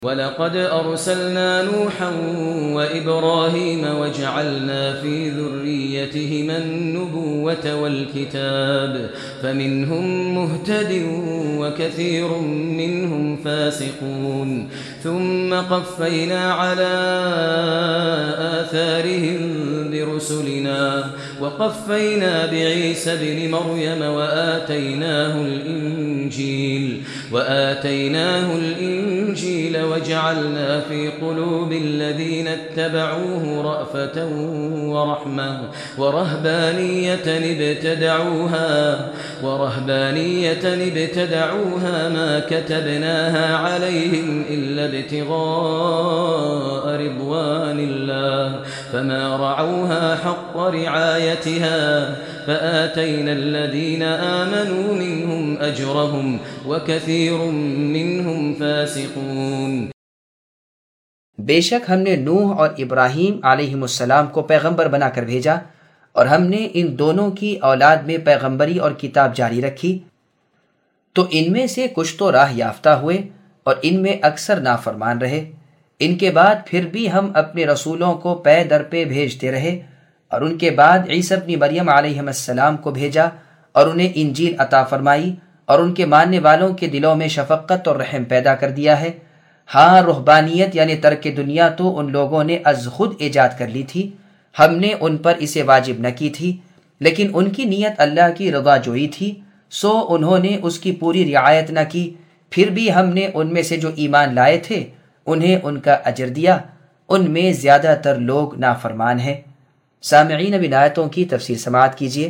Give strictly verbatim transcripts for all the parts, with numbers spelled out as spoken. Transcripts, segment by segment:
وَلَقَدْ أَرْسَلْنَا نُوحًا وَإِبْرَاهِيمَ وَجَعَلْنَا فِي ذُرِّيَّتِهِمَا النُّبُوَّةَ وَالْكِتَابَ فَمِنْهُم مُّهْتَدٍ وَكَثِيرٌ مِّنْهُمْ فَاسِقُونَ ثُمَّ قَفَّيْنَا عَلَىٰ آثَارِهِم بِرُسُلِنَا وَقَفَّيْنَا بِعِيسَى ابْنِ مَرْيَمَ وَآتَيْنَاهُ الْإِنجِيلَ وآتيناه الإنجيل وجعلنا في قلوب الذين اتبعوه رأفة ورحمة ورهبانية ابتدعوها ورهبانية ابتدعوها ما كتبناها عليهم إلا ابتغاء رضوان الله فما رعوها حق رعايتها فآتينا الذين آمنوا منهم أجرهم وكثير منهم فاسقون۔ بے شک ہم نے نوح اور ابراہیم علیہم السلام کو پیغمبر بنا کر بھیجا، اور ہم نے ان دونوں کی اولاد میں پیغمبری اور کتاب جاری رکھی، تو ان میں سے کچھ تو راہ یافتہ ہوئے اور ان میں اکثر نافرمان رہے۔ ان کے بعد پھر بھی ہم اپنے رسولوں کو پے در پہ بھیجتے رہے، اور ان کے بعد عیسی ابن مریم علیہ السلام کو بھیجا اور انہیں انجیل عطا فرمائی، اور ان کے ماننے والوں کے دلوں میں شفقت اور رحم پیدا کر دیا ہے۔ ہاں، رہبانیت یعنی ترک دنیا تو ان لوگوں نے از خود ایجاد کر لی تھی، ہم نے ان پر اسے واجب نہ کی تھی، لیکن ان کی نیت اللہ کی رضا جوئی تھی، سو انہوں نے اس کی پوری رعایت نہ کی۔ پھر بھی ہم نے ان میں سے جو ایمان لائے تھے انہیں ان کا اجر دیا، ان میں زیادہ تر لوگ نافرمان ہیں۔ سامعین، اب ان آیتوں کی تفسیر سماعت کیجیے۔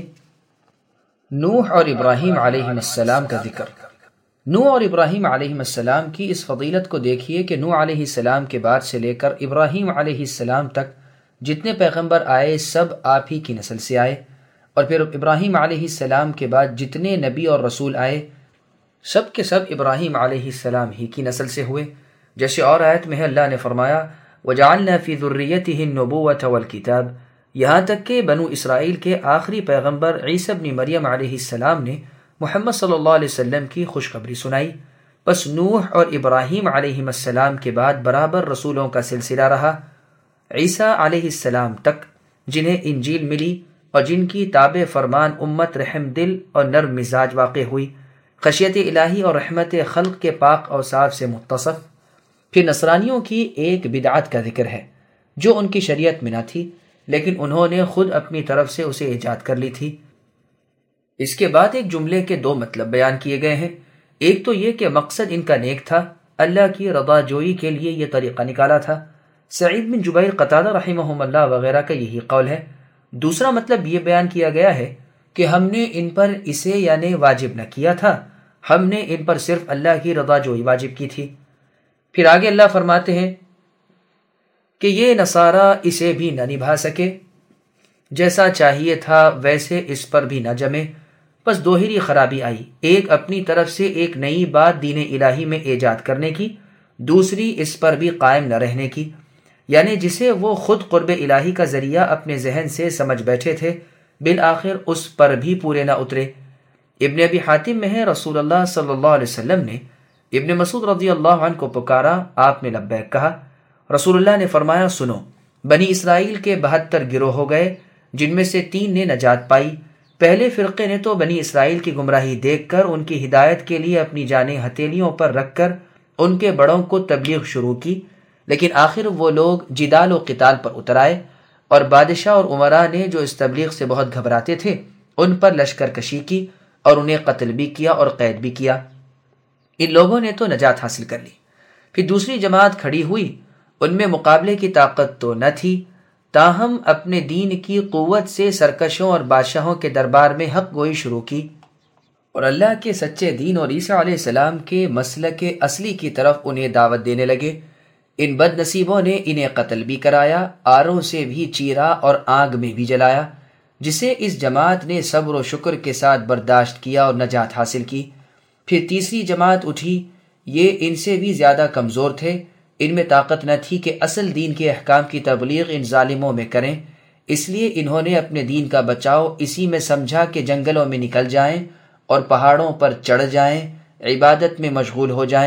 نوح اور ابراہیم علیہ السلام کا ذکر۔ نوح اور ابراہیم علیہ السلام کی اس فضیلت کو دیکھیے کہ نوح علیہ السلام کے بعد سے لے کر ابراہیم علیہ السلام تک جتنے پیغمبر آئے سب آپ ہی کی نسل سے آئے، اور پھر ابراہیم علیہ السلام کے بعد جتنے نبی اور رسول آئے سب کے سب ابراہیم علیہ السلام ہی کی نسل سے ہوئے۔ جیسے اور آیت میں ہے، اللہ نے فرمایا وَجَعَلْنَا فِي ذُرِّيَّتِهِ النُّبُوَّةَ وَالْكِتَابَ، یہاں تک کہ بنو اسرائیل کے آخری پیغمبر عیسی ابن مریم علیہ السلام نے محمد صلی اللہ علیہ وسلم کی خوشخبری سنائی۔ بس نوح اور ابراہیم علیہ السلام کے بعد برابر رسولوں کا سلسلہ رہا، عیسیٰ علیہ السلام تک، جنہیں انجیل ملی اور جن کی تابع فرمان امت رحم دل اور نرم مزاج واقع ہوئی، خشیت الہی اور رحمت خلق کے پاک اوصاف سے متصف۔ پھر نصرانیوں کی ایک بدعت کا ذکر ہے جو ان کی شریعت میں نہ تھی، لیکن انہوں نے خود اپنی طرف سے اسے ایجاد کر لی تھی۔ اس کے بعد ایک جملے کے دو مطلب بیان کیے گئے ہیں۔ ایک تو یہ کہ مقصد ان کا نیک تھا، اللہ کی رضا جوئی کے لیے یہ طریقہ نکالا تھا۔ سعید بن جبیر، قتادہ رحمہم اللہ وغیرہ کا یہی قول ہے۔ دوسرا مطلب یہ بیان کیا گیا ہے کہ ہم نے ان پر اسے یعنی واجب نہ کیا تھا، ہم نے ان پر صرف اللہ کی رضا جوئی واجب کی تھی۔ پھر آگے اللہ فرماتے ہیں کہ یہ نصارہ اسے بھی نہ نبھا سکے، جیسا چاہیے تھا ویسے اس پر بھی نہ جمے، بس دوہری خرابی آئی، ایک اپنی طرف سے ایک نئی بات دین الہی میں ایجاد کرنے کی، دوسری اس پر بھی قائم نہ رہنے کی، یعنی جسے وہ خود قرب الہی کا ذریعہ اپنے ذہن سے سمجھ بیٹھے تھے، بالآخر اس پر بھی پورے نہ اترے۔ ابن ابی حاتم میں ہے، رسول اللہ صلی اللہ علیہ وسلم نے ابن مسعود رضی اللہ عنہ کو پکارا، آپ نے لبیک کہا۔ رسول اللہ نے فرمایا، سنو، بنی اسرائیل کے بہتر گروہ ہو گئے، جن میں سے تین نے نجات پائی۔ پہلے فرقے نے تو بنی اسرائیل کی گمراہی دیکھ کر ان کی ہدایت کے لیے اپنی جانیں ہتھیلیوں پر رکھ کر ان کے بڑوں کو تبلیغ شروع کی، لیکن آخر وہ لوگ جدال و قتال پر اتر آئے، اور بادشاہ اور امراء نے جو اس تبلیغ سے بہت گھبراتے تھے ان پر لشکر کشی کی اور انہیں قتل بھی کیا اور قید بھی کیا۔ ان لوگوں نے تو نجات حاصل کر لی۔ پھر دوسری جماعت کھڑی ہوئی، ان میں مقابلے کی طاقت تو نہ تھی، تاہم اپنے دین کی قوت سے سرکشوں اور بادشاہوں کے دربار میں حق گوئی شروع کی، اور اللہ کے سچے دین اور عیسیٰ علیہ السلام کے مسلک اصلی کی طرف انہیں دعوت دینے لگے۔ ان بد نصیبوں نے انہیں قتل بھی کرایا، آروں سے بھی چیرا اور آگ میں بھی جلایا، جسے اس جماعت نے صبر و شکر کے ساتھ برداشت کیا اور نجات حاصل کی۔ پھر تیسری جماعت اٹھی، یہ ان سے بھی زیادہ کمزور تھے، ان میں طاقت نہ تھی کہ اصل دین کے احکام کی تبلیغ ان ظالموں میں کریں، اس لیے انہوں نے اپنے دین کا بچاؤ اسی میں سمجھا کہ جنگلوں میں نکل جائیں اور پہاڑوں پر چڑھ جائیں، عبادت میں مشغول ہو جائیں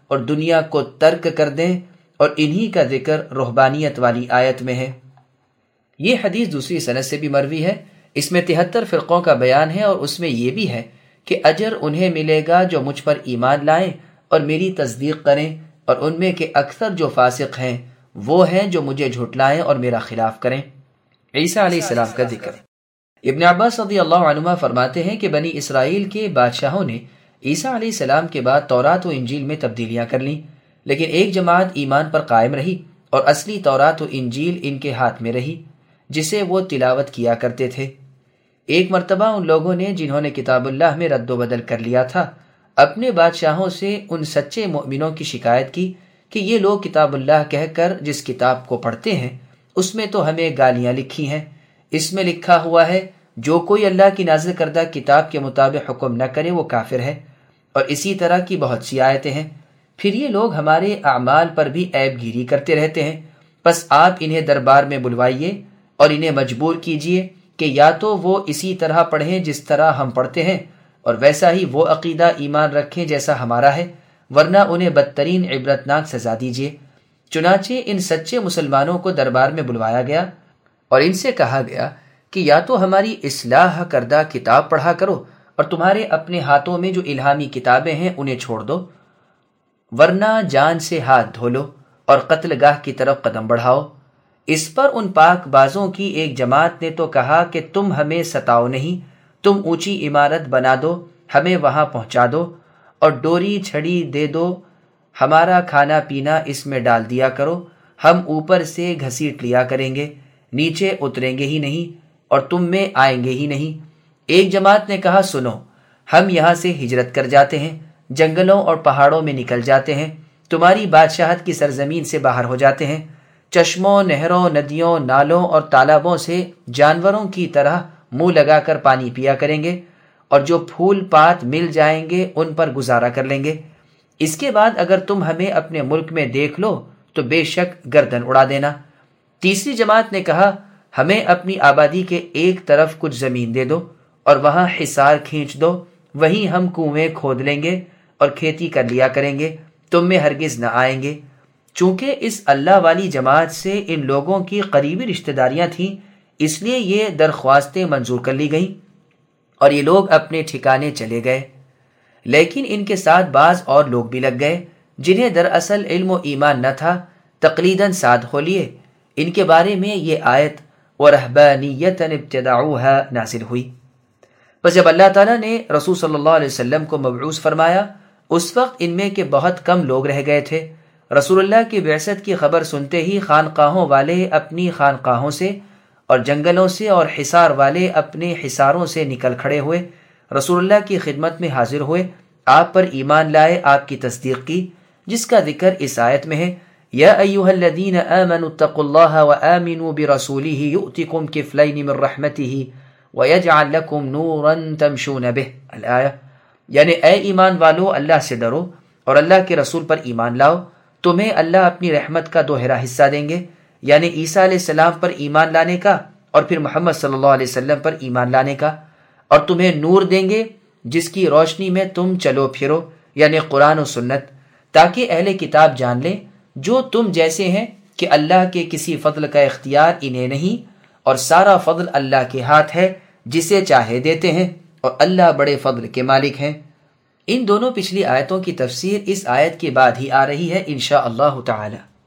اور دنیا کو ترک کر دیں، اور انہی کا ذکر رہبانیت والی آیت میں ہے۔ یہ حدیث دوسری سند سے بھی مروی ہے، اس میں تہتر فرقوں کا بیان ہے، اور اس میں یہ بھی ہے کہ اجر انہیں ملے گا جو مجھ پر ایمان لائیں اور میری تصدیق کریں، اور ان میں کے اکثر جو فاسق ہیں وہ ہیں جو مجھے جھٹلائیں اور میرا خلاف کریں۔ عیسیٰ علیہ السلام کا ذکر۔ ابن عباس رضی اللہ عنہما فرماتے ہیں کہ بنی اسرائیل کے بادشاہوں نے عیسیٰ علیہ السلام کے بعد تورات و انجیل میں تبدیلیاں کر لیں، لیکن ایک جماعت ایمان پر قائم رہی اور اصلی تورات و انجیل ان کے ہاتھ میں رہی جسے وہ تلاوت کیا کرتے تھے۔ ایک مرتبہ ان لوگوں نے جنہوں نے کتاب اللہ میں رد و بدل کر لیا تھا اپنے بادشاہوں سے ان سچے مؤمنوں کی شکایت کی کہ یہ لوگ کتاب اللہ کہہ کر جس کتاب کو پڑھتے ہیں اس میں تو ہمیں گالیاں لکھی ہیں، اس میں لکھا ہوا ہے جو کوئی اللہ کی نازل کردہ کتاب کے مطابق حکم نہ کرے وہ کافر ہے، اور اسی طرح کی بہت سی آیتیں ہیں۔ پھر یہ لوگ ہمارے اعمال پر بھی عیب گیری کرتے رہتے ہیں، بس آپ انہیں دربار میں بلوائیے اور انہیں مجبور کیجیے کہ یا تو وہ اسی طرح پڑھیں جس طرح ہم پڑھتے ہیں اور ویسا ہی وہ عقیدہ ایمان رکھیں جیسا ہمارا ہے، ورنہ انہیں بدترین عبرتناک سزا دیجیے۔ چنانچہ ان سچے مسلمانوں کو دربار میں بلوایا گیا اور ان سے کہا گیا کہ یا تو ہماری اصلاح کردہ کتاب پڑھا کرو اور تمہارے اپنے ہاتھوں میں جو الہامی کتابیں ہیں انہیں چھوڑ دو، ورنہ جان سے ہاتھ دھو لو اور قتل گاہ کی طرف قدم بڑھاؤ۔ اس پر ان پاک بازوں کی ایک جماعت نے تو کہا کہ تم ہمیں ستاؤ نہیں، تم اونچی عمارت بنا دو، ہمیں وہاں پہنچا دو اور ڈوری چھڑی دے دو، ہمارا کھانا پینا اس میں ڈال دیا کرو، ہم اوپر سے گھسیٹ لیا کریں گے، نیچے اتریں گے ہی نہیں اور تم میں آئیں گے ہی نہیں۔ ایک جماعت نے کہا سنو، ہم یہاں سے ہجرت کر جاتے ہیں، جنگلوں اور پہاڑوں میں نکل جاتے ہیں، تمہاری بادشاہت کی سرزمین سے باہر ہو جاتے ہیں، چشموں، نہروں، ندیوں، نالوں اور تالابوں سے جانوروں کی طرح منہ لگا کر پانی پیا کریں گے، اور جو پھول پات مل جائیں گے ان پر گزارا کر لیں گے۔ اس کے بعد اگر تم ہمیں اپنے ملک میں دیکھ لو تو بے شک گردن اڑا دینا۔ تیسری جماعت نے کہا ہمیں اپنی آبادی کے ایک طرف کچھ زمین دے دو اور وہاں حصار کھینچ دو، وہیں ہم کنویں کھود لیں گے اور کھیتی کر لیا کریں گے، تم میں ہرگز نہ آئیں گے۔ چونکہ اس اللہ والی جماعت سے ان لوگوں کی قریبی رشتہ داریاں تھیں، اس لیے یہ درخواستیں منظور کر لی گئیں اور یہ لوگ اپنے ٹھکانے چلے گئے۔ لیکن ان کے ساتھ بعض اور لوگ بھی لگ گئے جنہیں دراصل علم و ایمان نہ تھا، تقلیداً ساد ہو لیے۔ ان کے بارے میں یہ آیت وَرَهْبَانِيَّةً ابْتَدَعُوهَا نازل ہوئی۔ بس جب اللہ تعالیٰ نے رسول صلی اللہ علیہ وسلم کو مبعوث فرمایا اس وقت ان میں کے بہت کم لوگ رہ گئے تھے۔ رسول اللہ کی بعثت کی خبر سنتے ہی خانقاہوں والے اپنی خانقاہوں سے اور جنگلوں سے اور حصار والے اپنے حصاروں سے نکل کھڑے ہوئے، رسول اللہ کی خدمت میں حاضر ہوئے، آپ پر ایمان لائے، آپ کی تصدیق کی، جس کا ذکر اس آیت میں ہے یا ایھا الذین آمنوا اتقوا اللہ وآمنوا برسولہ یؤتکم کفلین من رحمتہ ویجعل لکم نورا تمشون بہ الآیہ، یعنی اے ایمان والو اللہ سے ڈرو اور اللہ کے رسول پر ایمان لاؤ، تمہیں اللہ اپنی رحمت کا دوہرا حصہ دیں گے، یعنی عیسیٰ علیہ السلام پر ایمان لانے کا اور پھر محمد صلی اللہ علیہ وسلم پر ایمان لانے کا، اور تمہیں نور دیں گے جس کی روشنی میں تم چلو پھرو، یعنی قرآن و سنت، تاکہ اہل کتاب جان لیں جو تم جیسے ہیں کہ اللہ کے کسی فضل کا اختیار انہیں نہیں، اور سارا فضل اللہ کے ہاتھ ہے، جسے چاہے دیتے ہیں، اور اللہ بڑے فضل کے مالک ہیں۔ ان دونوں پچھلی آیتوں کی تفسیر اس آیت کے بعد ہی آ رہی ہے انشاء اللہ تعالی۔